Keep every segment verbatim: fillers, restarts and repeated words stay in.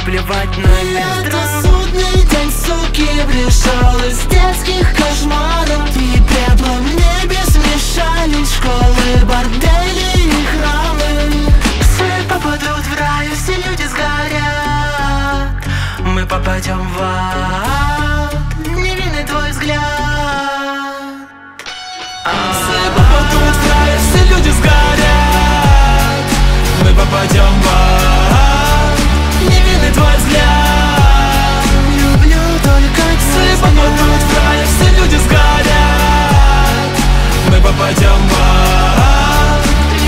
плевать на метро. Это судный день, суки, пришел из детских кошмаров. И пеплом в небе смешались школы, бордели и храмы. Все попадут в рай, все люди сгорят. Мы попадем в ад. Невинный твой взгляд. Все попадут в рай, все люди сгорят. Мы попадем в ад. Невинный твой взгляд. Люблю только твой Все попадут в рай, все люди сгорят. Мы попадем в ад.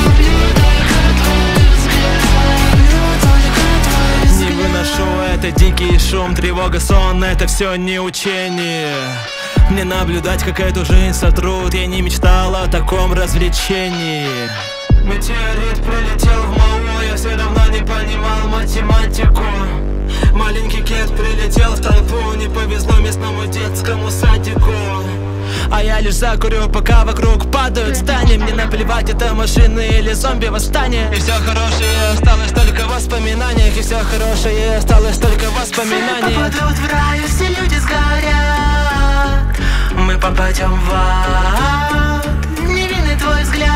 Не выношу это дикий шум, тревога, сон, это все не учение. Мне наблюдать, как эту жизнь сотрут. Я не мечтал о таком развлечении. Метеорит прилетел в МАУ, я все равно не понимал математику. Маленький кет прилетел в толпу, не повезло местному детскому садику. А я лишь закурю, пока вокруг падают здания. Мне наплевать, это машины или зомби-восстание. И все хорошее осталось только в воспоминаниях. И все хорошее осталось только в воспоминаниях. Все попадут в рай, все люди сгорят. Мы попадем в ад. Невинный твой взгляд.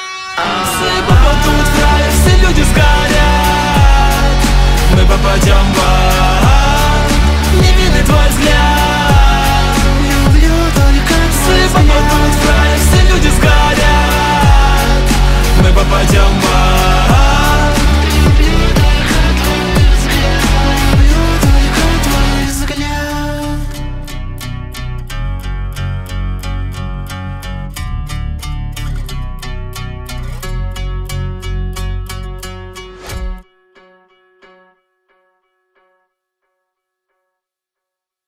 Все попадут в рай, все люди сгорят. Мы попадем в